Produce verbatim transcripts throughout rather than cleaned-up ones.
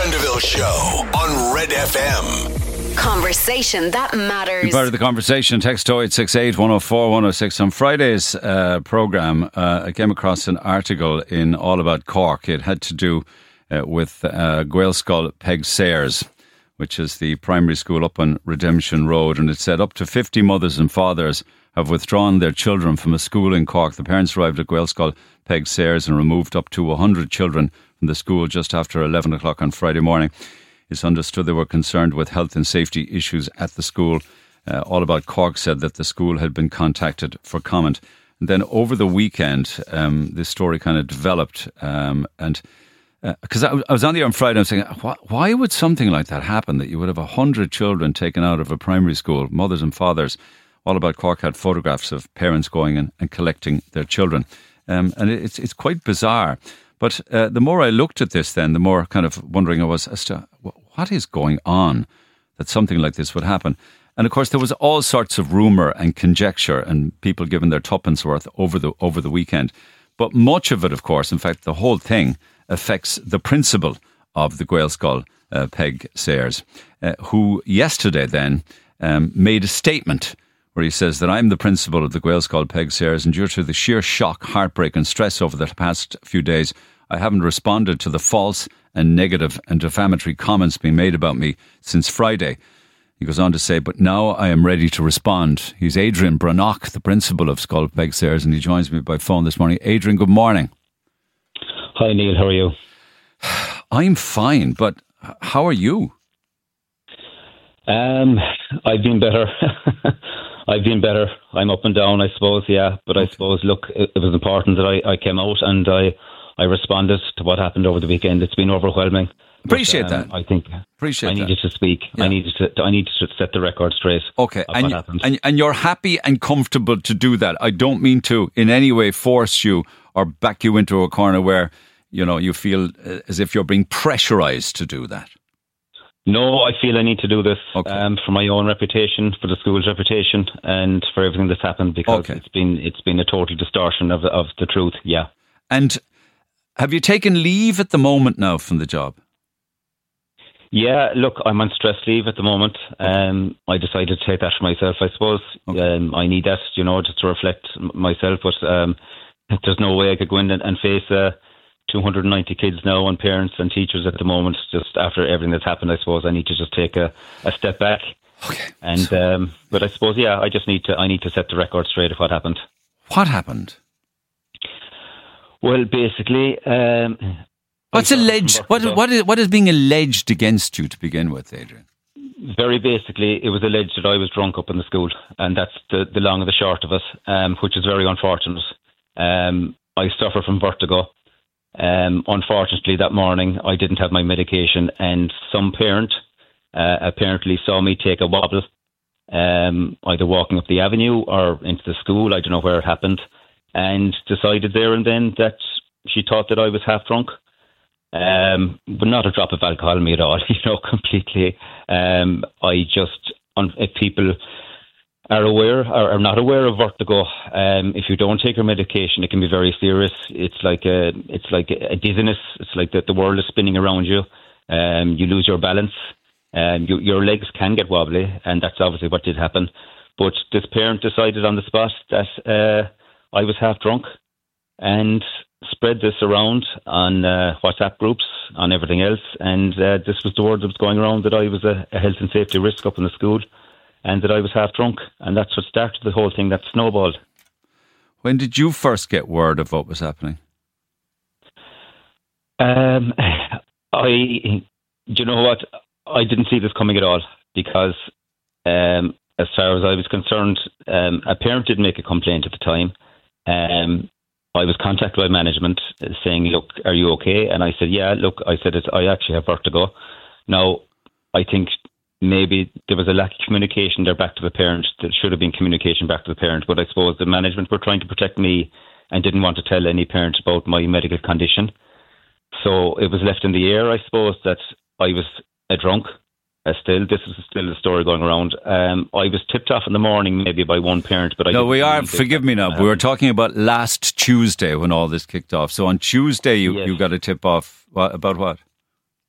Prendeville Show on Red F M. Conversation that matters. Be part of the conversation. Text oh eight six eight, one oh four, one oh six. On Friday's uh, programme, uh, I came across an article in All About Cork. It had to do uh, with uh, Gaelscoil Peig Sayers, which is the primary school up on Redemption Road. And it said up to fifty mothers and fathers have withdrawn their children from a school in Cork. The parents arrived at Gaelscoil Peig Sayers and removed up to one hundred children from the school just after eleven o'clock on Friday morning. It's understood they were concerned with health and safety issues at the school. Uh, All About Cork said that the school had been contacted for comment. And then over the weekend, um, this story kind of developed. Um, and because uh, I, I was on the air on Friday, I was saying, why, why would something like that happen? That you would have one hundred children taken out of a primary school, mothers and fathers. All About Cork had photographs of parents going in and collecting their children. Um, and it's it's quite bizarre. But uh, the more I looked at this then, the more kind of wondering I was as to what is going on that something like this would happen. And of course, there was all sorts of rumour and conjecture and people giving their tuppence worth over the over the weekend. But much of it, of course, in fact, the whole thing affects the principal of the Gaelscoil uh, Peig Sayers, uh, who yesterday then um, made a statement where he says that I'm the principal of the Gaelscoil Peig Sayers, and due to the sheer shock, heartbreak and stress over the past few days, I haven't responded to the false and negative and defamatory comments being made about me since Friday. He goes on to say, but now I am ready to respond. He's Adrian Brannock, the principal of Gaelscoil Peig Sayers, and he joins me by phone this morning. Adrian, good morning. Hi Neil, how are you? I'm fine, but how are you? Um, I've been better. I've been better. I'm up and down, I suppose, yeah. But I suppose, look, it, it was important that I, I came out and I, I responded to what happened over the weekend. It's been overwhelming. Appreciate but, um, that. I think Appreciate I needed that. to speak. Yeah. I needed to. I needed to set the record straight. Okay, of and, what you, happened. and and you're happy and comfortable to do that. I don't mean to in any way force you or back you into a corner where you know you feel uh, as if you're being pressurised to do that. No, I feel I need to do this Okay. um, for my own reputation, for the school's reputation, and for everything that's happened because Okay. it's been it's been a total distortion of the, of the truth. Yeah. And have you taken leave at the moment now from the job? Yeah, look, I'm on stress leave at the moment. Um, I decided to take that for myself, I suppose. Okay. Um, I need that, you know, just to reflect m- myself. But um, there's no way I could go in and, and face uh, two hundred ninety kids now and parents and teachers at the moment. Just after everything that's happened, I suppose I need to just take a, a step back. Okay. And um, but I suppose, yeah, I just need to I need to set the record straight of what happened. What happened? Well, basically, um, What's I started alleged? from What Burkle. what is what is being alleged against you to begin with, Adrian? Very basically, it was alleged that I was drunk up in the school, and that's the, the long and the short of it, um, which is very unfortunate. Um, I suffer from vertigo. Um, unfortunately, that morning I didn't have my medication, and some parent uh, apparently saw me take a wobble, um, either walking up the avenue or into the school. I don't know where it happened, and decided there and then that she thought that I was half drunk. Um, but not a drop of alcohol in me at all, you know, completely. Um, I just, if people are aware or are not aware of vertigo, um, if you don't take your medication, it can be very serious. It's like a, it's like a dizziness. It's like that the world is spinning around you. Um, you lose your balance. Um, you, your legs can get wobbly, and that's obviously what did happen. But this parent decided on the spot that uh, I was half drunk, and spread this around on uh, WhatsApp groups, on everything else, and uh, this was the word that was going around that I was a, a health and safety risk up in the school, and that I was half drunk, and that's what started the whole thing that snowballed. When did you first get word of what was happening? Um, I, do you know what? I didn't see this coming at all because, um, as far as I was concerned, um, a parent did make a complaint at the time. Um, I was contacted by management saying, look, are you okay? And I said, yeah, look, I said, it's, I actually have vertigo. Now, I think maybe there was a lack of communication there back to the parent. There should have been communication back to the parent, but I suppose the management were trying to protect me and didn't want to tell any parent about my medical condition. So it was left in the air, I suppose, that I was a drunk. Uh, still, this is still the story going around. Um, I was tipped off in the morning maybe by one parent, but I no, didn't we are. really Forgive me now. um, We were talking about last Tuesday when all this kicked off. So on Tuesday, you, Yes. you got a tip off what, about what?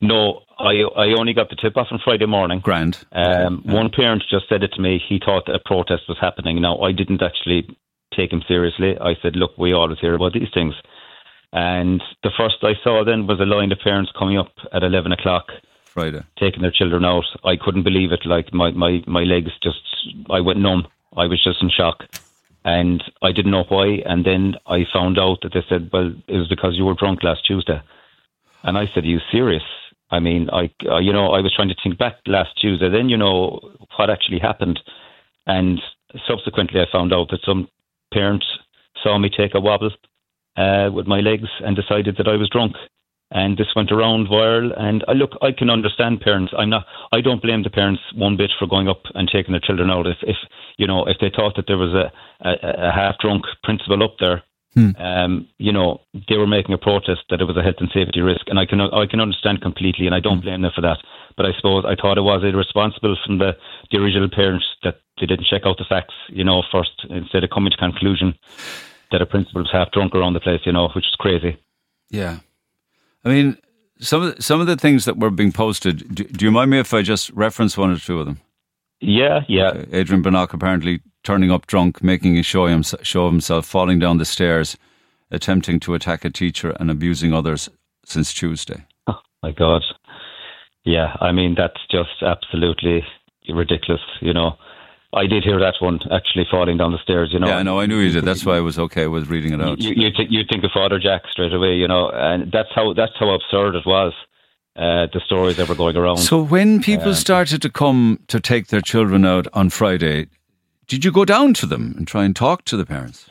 No, I I only got the tip off on Friday morning. Grand. Um, yeah. One parent just said it to me. He thought a protest was happening. Now, I didn't actually take him seriously. I said, look, we always hear about these things. And the first I saw then was a line of parents coming up at eleven o'clock. Friday. Taking their children out. I couldn't believe it. Like, my, my, my legs just, I went numb. I was just in shock. And I didn't know why. And then I found out that they said, well, it was because you were drunk last Tuesday. And I said, are you serious? I mean, I, uh, you know, I was trying to think back last Tuesday. Then, you know, what actually happened. And subsequently, I found out that some parents saw me take a wobble uh, with my legs and decided that I was drunk. And this went around viral. And I look, I can understand parents. I'm not. I don't blame the parents one bit for going up and taking their children out. If, if you know, if they thought that there was a, a, a half-drunk principal up there, hmm. um, you know, they were making a protest that it was a health and safety risk, and I can I can understand completely, and I don't blame them for that. But I suppose I thought it was irresponsible from the, the original parents that they didn't check out the facts, you know, first instead of coming to conclusion that a principal was half-drunk around the place, you know, which is crazy. Yeah. I mean, some of the, some of the things that were being posted, do, do you mind me if I just reference one or two of them? Yeah, yeah. Uh, Adrian Bannock apparently turning up drunk, making a show, him, show of himself, falling down the stairs, attempting to attack a teacher and abusing others since Tuesday. Oh, my God. Yeah, I mean, that's just absolutely ridiculous, you know. I did hear that one, actually falling down the stairs, you know. Yeah, I know, I knew you did. That's why I was okay with reading it out. You, you, th- you think of Father Jack straight away, you know, and that's how that's how absurd it was, uh, the stories that were going around. So when people um, started to come to take their children out on Friday, did you go down to them and try and talk to the parents?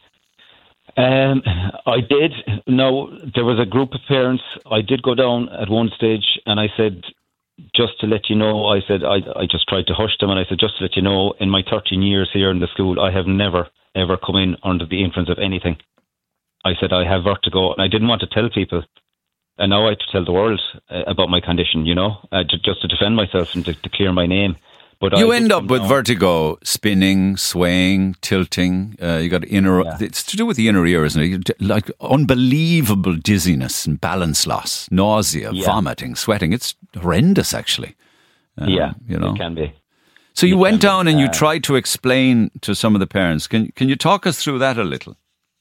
Um, I did. No, there was a group of parents. I did go down at one stage and I said, just to let you know, I said, I, I just tried to hush them and I said, just to let you know, in my thirteen years here in the school, I have never, ever come in under the influence of anything. I said, I have vertigo, and I didn't want to tell people. And now I have to tell the world uh, about my condition, you know, uh, to, just to defend myself and to, to clear my name. But you I end up with down. vertigo, spinning, swaying, tilting. Uh, you got inner. Yeah. It's to do with the inner ear, isn't it? Like unbelievable dizziness and balance loss, nausea, yeah. vomiting, sweating. It's horrendous, actually. Um, yeah, you know, it can be. So you it went down be. and you uh, tried to explain to some of the parents. Can Can you talk us through that a little?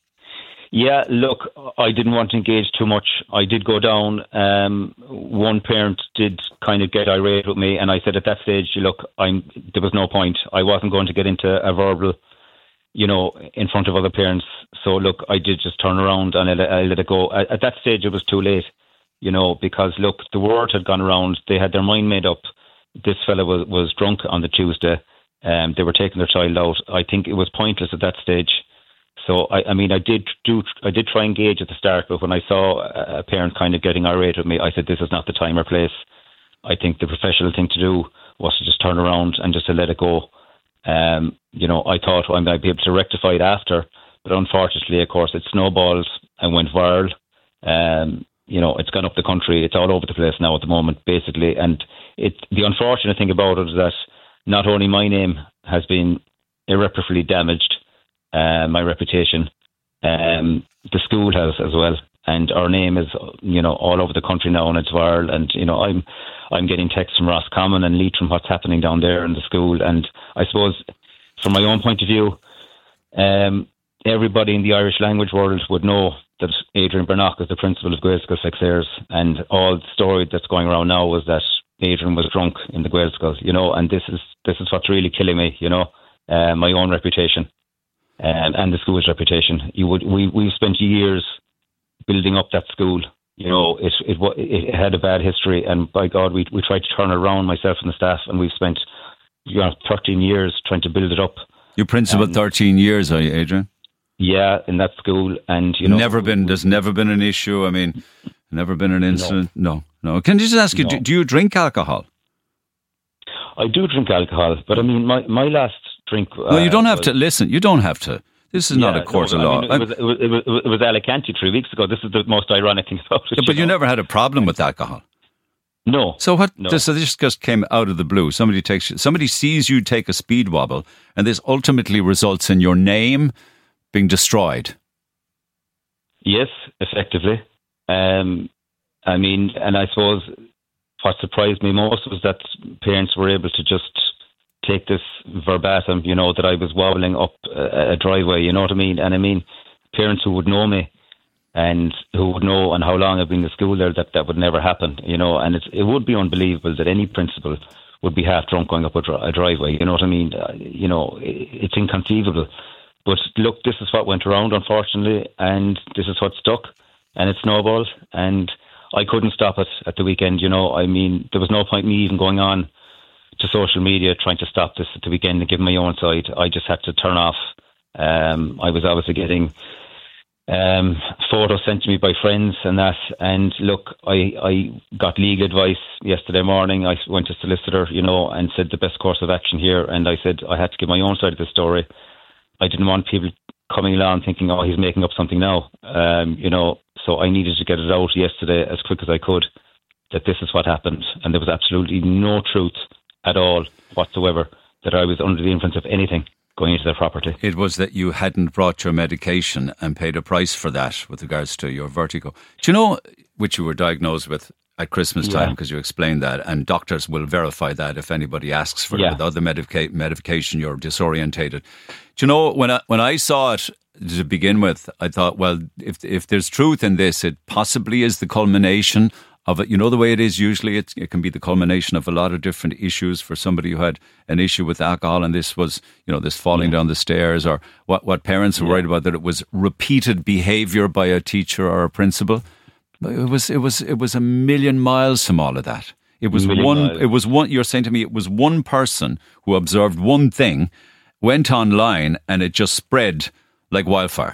Yeah, look, I didn't want to engage too much. I did go down. Um, one parent did kind of get irate with me, and I said at that stage, look, I'm. There was no point. I wasn't going to get into a verbal, you know, in front of other parents. So look, I did just turn around and I let, I let it go. At, at that stage, it was too late, you know, because look, the word had gone around. They had their mind made up. This fella was, was drunk on the Tuesday. Um, they were taking their child out. I think it was pointless at that stage. So I, I mean, I did do, I did try and engage at the start, but when I saw a parent kind of getting irate with me, I said, "This is not the time or place." I think the professional thing to do was to just turn around and just to let it go. Um, you know, I thought I might be able to rectify it after, but unfortunately, of course, it snowballed and went viral. Um, you know, it's gone up the country. It's all over the place now at the moment, basically. And it, the unfortunate thing about it is that not only my name has been irreparably damaged, Uh, my reputation, um, the school has as well, and our name is, you know, all over the country now, and it's viral. And you know, I'm, I'm getting texts from Roscommon and Leitrim from what's happening down there in the school. And I suppose, from my own point of view, um, everybody in the Irish language world would know that Adrian Bannock is the principal of Gaelscoil Fexaires, and all the story that's going around now was that Adrian was drunk in the Gaelscoil, you know, and this is this is what's really killing me, you know, uh, my own reputation. Um, and the school's reputation. You would we we spent years building up that school. You know, it it it had a bad history, and by God, we we tried to turn it around, myself and the staff, and we've spent, you know, thirteen years trying to build it up. You principal um, thirteen years, are you, Adrian? Yeah, in that school, and you know, never been. There's never been an issue. I mean, never been an incident. No, no. no. Can I just ask you? No. Do, do you drink alcohol? I do drink alcohol, but I mean, my my last. Drink, no, you don't uh, have was, to listen. You don't have to. This is yeah, not a court no, of law. I mean, it, was, it, was, it, was, it was Alicante three weeks ago. This is the most ironic thing about it. Yeah, but you, know? never had a problem with alcohol. No. So what? No. This, so this just came out of the blue. Somebody takes. Somebody sees you take a speed wobble, and this ultimately results in your name being destroyed. Yes, effectively. Um, I mean, and I suppose what surprised me most was that parents were able to just take this verbatim, you know, that I was wobbling up a, a driveway, you know what I mean? And I mean, parents who would know me and who would know and how long I've been in school there, that that would never happen, you know, and it's, it would be unbelievable that any principal would be half drunk going up a, dri- a driveway, you know what I mean? Uh, you know, it, it's inconceivable. But look, this is what went around, unfortunately, and this is what stuck, and it snowballed, and I couldn't stop it at the weekend, you know. I mean, there was no point me even going on to social media trying to stop this at the weekend and give my own side. I just had to turn off. Um, I was obviously getting um, photos sent to me by friends and that. And look, I, I got legal advice yesterday morning. I went to solicitor, you know, and said the best course of action here. And I said I had to give my own side of the story. I didn't want people coming along thinking, oh, he's making up something now. Um, you know, so I needed to get it out yesterday as quick as I could that this is what happened. And there was absolutely no truth at all whatsoever that I was under the influence of anything going into their property. It was that you hadn't brought your medication and paid a price for that with regards to your vertigo. Do you know, which you were diagnosed with at Christmas time, because yeah. you explained that, and doctors will verify that if anybody asks for yeah. it. Without the medica- medication, you're disorientated. Do you know, when I, when I saw it to begin with, I thought, well, if if there's truth in this, it possibly is the culmination of it. You know the way it is usually, it, it can be the culmination of a lot of different issues for somebody who had an issue with alcohol, and this was, you know, this falling yeah. down the stairs, or what, what parents were yeah. worried about, that it was repeated behaviour by a teacher or a principal. It was it was it was a million miles from all of that. It was one miles. It was one you're saying to me it was one person who observed one thing, went online, and it just spread like wildfire.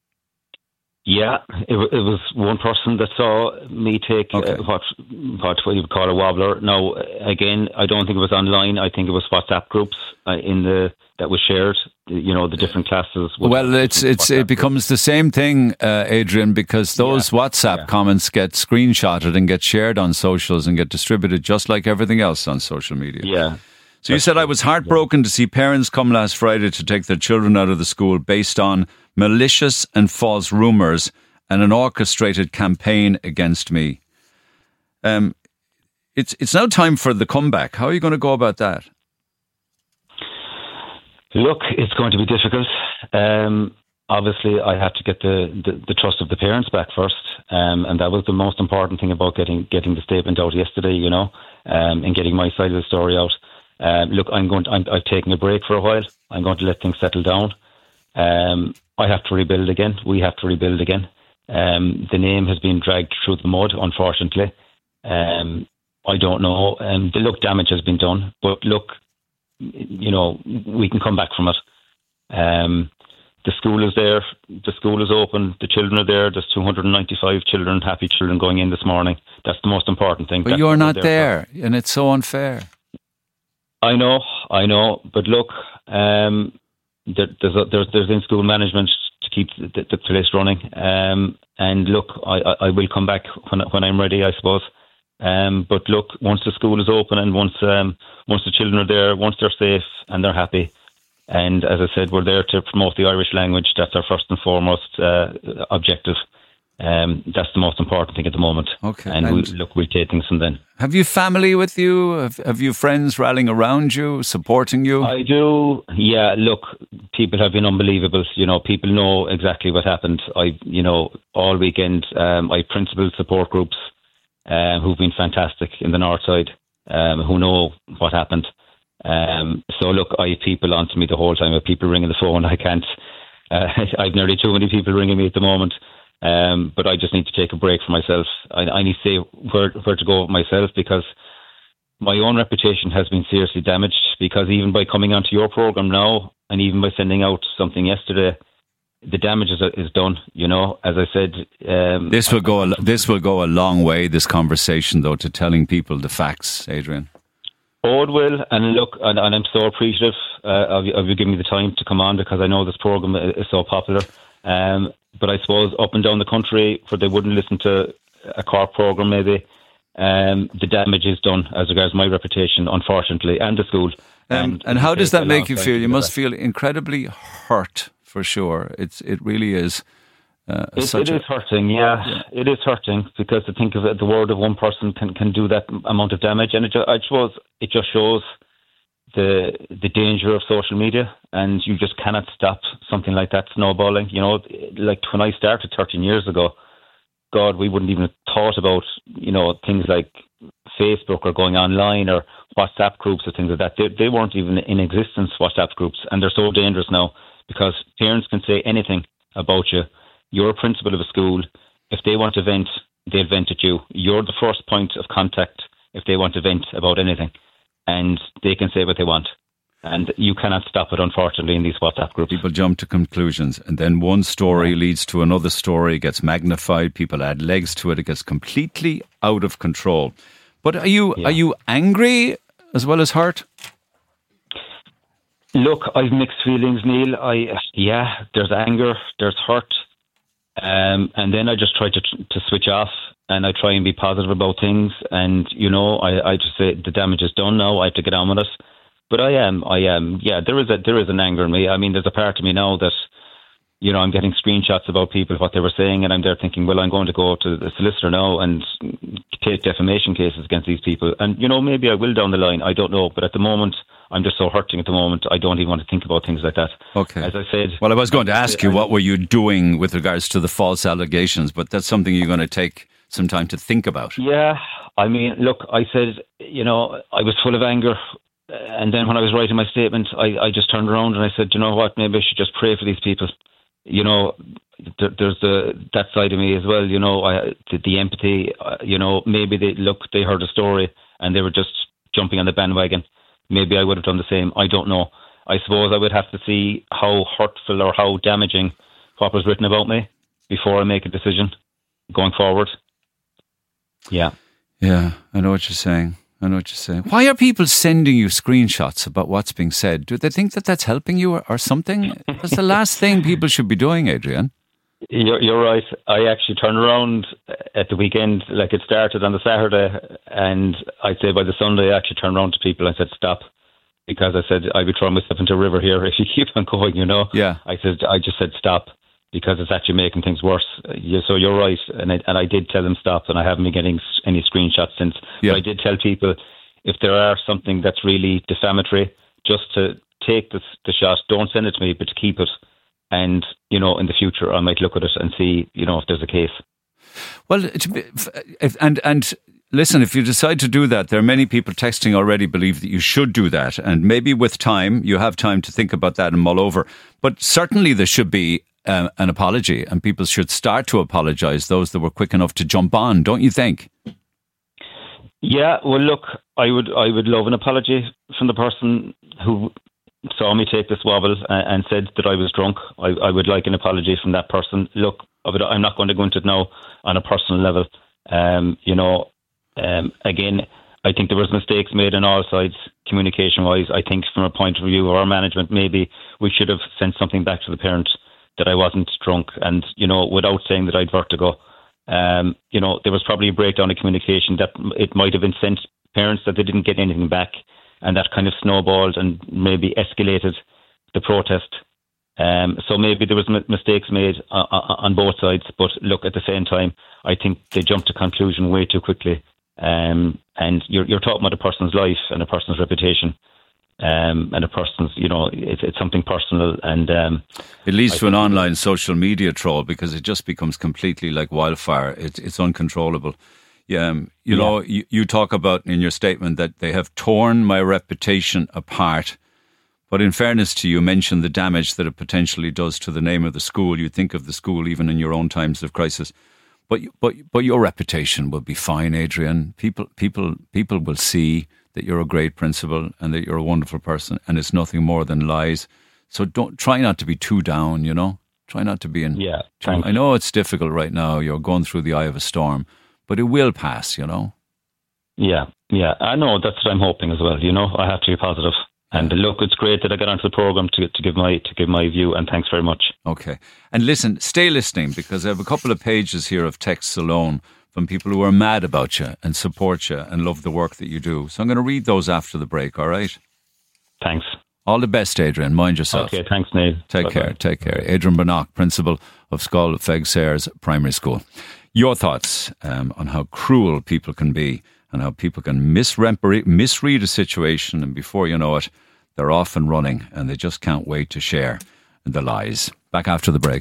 Yeah, it, it was one person that saw me take okay. uh, what what you would call a wobbler. Now, again, I don't think it was online. I think it was WhatsApp groups uh, in the that was shared. You know, the different classes. Well, it's it's WhatsApp it becomes groups. The same thing, uh, Adrian, because those yeah. WhatsApp yeah. comments get screenshotted and get shared on socials and get distributed just like everything else on social media. Yeah. So you said, I was heartbroken to see parents come last Friday to take their children out of the school based on malicious and false rumours and an orchestrated campaign against me. Um, it's it's now time for the comeback. How are you going to go about that? Look, it's going to be difficult. Um, obviously, I have to get the, the, the trust of the parents back first, um, and that was the most important thing about getting getting the statement out yesterday, you know, um, and getting my side of the story out. Um, look, I'm going. To, I'm, I've taken a break for a while. I'm going to let things settle down. Um, I have to rebuild again. We have to rebuild again. Um, the name has been dragged through the mud, unfortunately. Um, I don't know. Um, the look, damage has been done, but look, you know, we can come back from it. Um, the school is there. The school is open. The children are there. There's two hundred ninety-five children, happy children, going in this morning. That's the most important thing. But That's you're not there, there and it's so unfair. I know, I know, but look, um, there, there's, a, there's there's in-school management to keep the, the place running, um, and look, I, I, I will come back when when I'm ready, I suppose. Um, but look, once the school is open and once um, once the children are there, once they're safe and they're happy, and as I said, we're there to promote the Irish language. That's our first and foremost uh, objective. Um, that's the most important thing at the moment. Okay. And, and we'll, look, we'll take things from then. Have you family with you? Have, have you friends rallying around you, supporting you? I do. Yeah, look, people have been unbelievable. You know, people know exactly what happened. I, you know, all weekend, um, I principal support groups um, who've been fantastic in the north side, um, who know what happened. Um, so look, I have people on to me the whole time. I have people ringing the phone. I can't. Uh, I've nearly too many people ringing me at the moment. Um, but I just need to take a break for myself. I, I need to say where, where to go with myself, because my own reputation has been seriously damaged, because even by coming onto your programme now and even by sending out something yesterday, the damage is, is done, you know. As I said... Um, this will go. A, this will go a long way, this conversation, though, to telling people the facts, Adrian. Oh, it will. And look, and, and I'm so appreciative uh, of, of you giving me the time to come on, because I know this programme is so popular. Um, but I suppose up and down the country, where they wouldn't listen to a Cork programme maybe, um, the damage is done as regards my reputation, unfortunately, and the school. Um, and, and how does that make you feel? You must feel incredibly hurt, for sure. It's It really is Uh, it, it is a, hurting, yeah. yeah. It is hurting because to think of it, the word of one person can, can do that amount of damage. And it just, I suppose it just shows the the danger of social media, and you just cannot stop something like that snowballing. You know, like when I started thirteen years ago, God, we wouldn't even have thought about, you know, things like Facebook or going online or WhatsApp groups or things like that. They, they weren't even in existence, WhatsApp groups, and they're so dangerous now because parents can say anything about you. You're a principal of a school. If they want to vent, they'll vent at you. You're the first point of contact if they want to vent about anything. And they can say what they want. And you cannot stop it, unfortunately, in these WhatsApp groups. People jump to conclusions. And then one story yeah. leads to another story, gets magnified. People add legs to it. It gets completely out of control. But are you yeah. are you angry as well as hurt? Look, I've mixed feelings, Neil. I Yeah, there's anger, there's hurt. Um, and then I just try to to switch off, and I try and be positive about things. And, you know, I, I just say the damage is done now. I have to get on with it. But I am, I am, yeah, there is a there is an anger in me. I mean, there's a part of me now that, you know, I'm getting screenshots about people, what they were saying, and I'm there thinking, well, I'm going to go to the solicitor now and take defamation cases against these people. And, you know, maybe I will down the line. I don't know. But at the moment, I'm just so hurting at the moment, I don't even want to think about things like that. Okay. As I said... Well, I was going to ask you, what were you doing with regards to the false allegations? But that's something you're going to take some time to think about. Yeah. I mean, look, I said, you know, I was full of anger. And then when I was writing my statement, I, I just turned around and I said, you know what, maybe I should just pray for these people. You know, there, there's the that side of me as well, you know, I, the, the empathy, uh, you know, maybe they look, they heard a story and they were just jumping on the bandwagon. Maybe I would have done the same. I don't know. I suppose I would have to see how hurtful or how damaging what was written about me before I make a decision going forward. Yeah. Yeah, I know what you're saying. I know what you're saying. Why are people sending you screenshots about what's being said? Do they think that that's helping you or, or something? That's the last thing people should be doing, Adrian. You're, you're right. I actually turned around at the weekend, like it started on the Saturday, and I'd say by the Sunday I actually turned around to people and said, stop. Because I said, I'd be throwing myself into a river here if you keep on going, you know. Yeah. I said, I just said stop because it's actually making things worse. Yeah, so you're right. And I, and I did tell them stop, and I haven't been getting any screenshots since. Yeah. But I did tell people, if there are something that's really defamatory, just to take the, the shot, don't send it to me, but to keep it. And, you know, in the future, I might look at it and see, you know, if there's a case. Well, if, and and listen, if you decide to do that, there are many people texting already believe that you should do that. And maybe with time, you have time to think about that and mull over. But certainly there should be uh, an apology, and people should start to apologise, those that were quick enough to jump on, don't you think? Yeah, well, look, I would I would love an apology from the person who saw me take this wobble and said that I was drunk. I, I would like an apology from that person. Look, I'm not going to go into it now on a personal level. Um, you know, um, again, I think there was mistakes made on all sides, communication-wise. I think from a point of view of our management, maybe we should have sent something back to the parent that I wasn't drunk and, you know, without saying that I'd vertigo. Um, you know, there was probably a breakdown of communication that it might have been sent to parents that they didn't get anything back. And that kind of snowballed and maybe escalated the protest. Um, so maybe there was m- mistakes made on, on both sides. But look, at the same time, I think they jumped to conclusion way too quickly. Um, and you're, you're talking about a person's life and a person's reputation. Um, and a person's, you know, it's, it's something personal. And um, it leads I to an online social media troll because it just becomes completely like wildfire. It's, it's uncontrollable. Yeah, um, you yeah. know, you, you talk about in your statement that they have torn my reputation apart. But in fairness to you, you mentioned the damage that it potentially does to the name of the school. You think of the school even in your own times of crisis. But but but your reputation will be fine, Adrian. People people people will see that you're a great principal and that you're a wonderful person, and it's nothing more than lies. So don't try not to be too down. You know, try not to be in. Yeah, I know it's difficult right now. You're going through the eye of a storm. But it will pass, you know? Yeah, yeah. I know, that's what I'm hoping as well, you know? I have to be positive. And look, it's great that I got onto the programme to, to give my to give my view, and thanks very much. Okay. And listen, stay listening, because I have a couple of pages here of texts alone from people who are mad about you and support you and love the work that you do. So I'm going to read those after the break, all right? Thanks. All the best, Adrian. Mind yourself. Okay, thanks, Neil. Take Bye-bye. care. Take care. Adrian Bannock, Principal of Scoil Fegsairs Primary School. Your thoughts um, on how cruel people can be and how people can misrep- misread a situation, and before you know it, they're off and running and they just can't wait to share the lies. Back after the break.